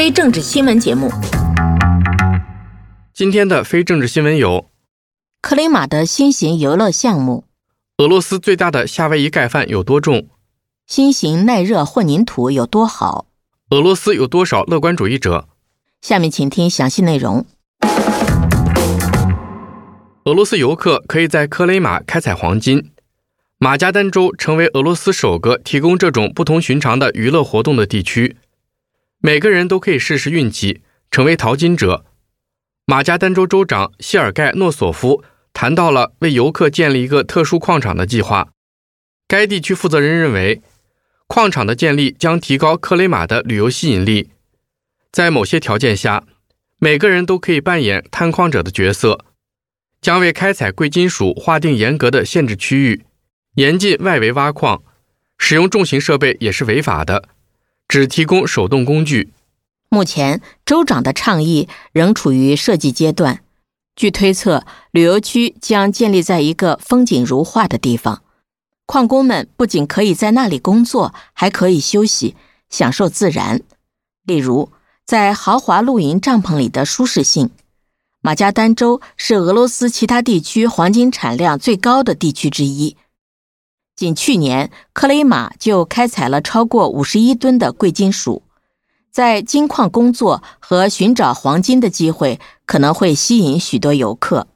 非政治新闻节目。 今天的非政治新闻有： 克雷马的新型游乐项目， 俄罗斯最大的夏威夷盖饭有多重？ 新型耐热混凝土有多好？ 俄罗斯有多少乐观主义者？ 下面请听详细内容。 俄罗斯游客可以在克雷马开采黄金。马加丹州成为俄罗斯首个提供这种不同寻常的娱乐活动的地区，每个人都可以试试运气，成为淘金者。马加丹州州长谢尔盖诺索夫谈到了为游客建立一个特殊矿场的计划。该地区负责人认为，矿场的建立将提高克雷马的旅游吸引力。在某些条件下，每个人都可以扮演探矿者的角色，将为开采贵金属划定严格的限制区域，严禁外围挖矿，使用重型设备也是违法的，只提供手动工具。 目前，州长的倡议仍处于设计阶段。据推测，旅游区将建立在一个风景如画的地方，矿工们不仅可以在那里工作，还可以休息，享受自然。例如，在豪华露营帐篷里的舒适性。马加丹州是俄罗斯其他地区黄金产量最高的地区之一。仅去年，克雷马就开采了超过51吨的贵金属。在金矿工作和寻找黄金的机会可能会吸引许多游客。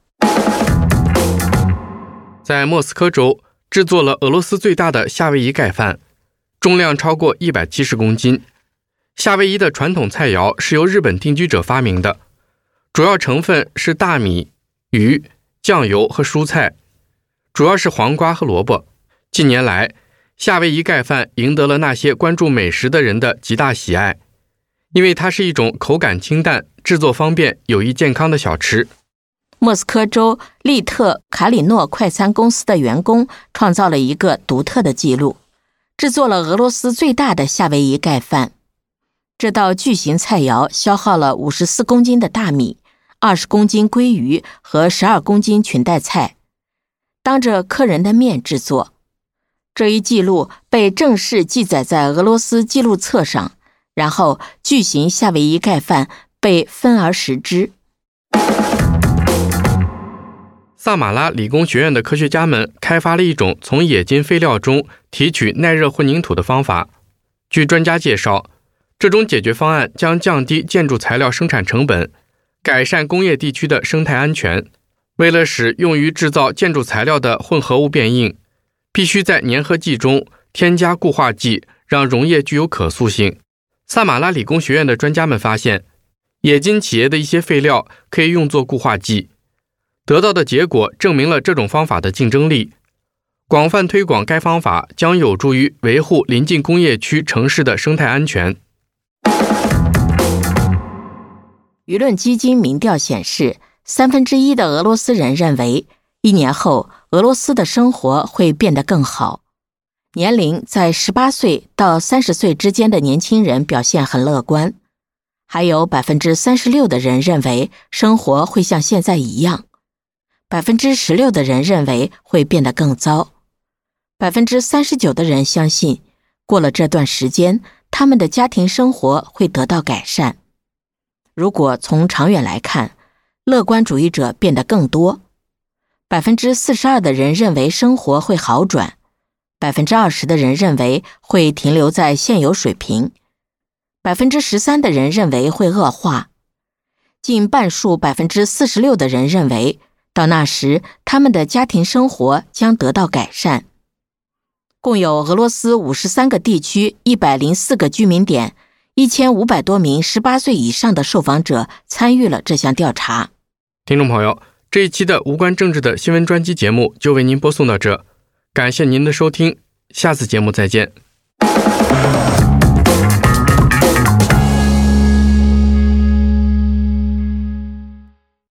在莫斯科州制作了俄罗斯最大的夏威夷盖饭，重量超过170公斤。夏威夷的传统菜肴是由日本定居者发明的，主要成分是大米、鱼、酱油和蔬菜，主要是黄瓜和萝卜。近年来，夏威夷盖饭赢得了那些关注美食的人的极大喜爱，因为它是一种口感清淡、制作方便、有益健康的小吃。 莫斯科州利特卡里诺快餐公司的员工创造了一个独特的记录，制作了俄罗斯最大的夏威夷盖饭。这道巨型菜肴消耗了54公斤的大米、20公斤鲑鱼和12公斤裙带菜，当着客人的面制作。这一记录被正式记载在俄罗斯记录册上，然后巨型夏威夷盖饭被分而食之。 萨马拉理工学院的科学家们开发了一种从冶金废料中提取耐热混凝土的方法。据专家介绍，这种解决方案将降低建筑材料生产成本，改善工业地区的生态安全。为了使用于制造建筑材料的混合物变硬，必须在粘合剂中添加固化剂，让溶液具有可塑性。萨马拉理工学院的专家们发现，冶金企业的一些废料可以用作固化剂，得到的结果证明了这种方法的竞争力。广泛推广该方法将有助于维护临近工业区城市的生态安全。 舆论基金民调显示，1/3的俄罗斯人认为1年后俄罗斯的生活会变得更好。年龄在18岁到30岁之间的年轻人表现很乐观，还有 36% 的人认为生活会像现在一样， 16% 的人认为会变得更糟， 39% 的人相信过了这段时间他们的家庭生活会得到改善。如果从长远来看，乐观主义者变得更多， 42% 的人认为生活会好转， 20% 的人认为会停留在现有水平， 13% 的人认为会恶化，近半数 46% 的人认为到那时他们的家庭生活将得到改善。共有俄罗斯53个地区104个居民点1500多名18岁以上的受访者参与了这项调查。 听众朋友，这一期的无关政治的新闻专辑节目就为您播送到这，感谢您的收听，下次节目再见。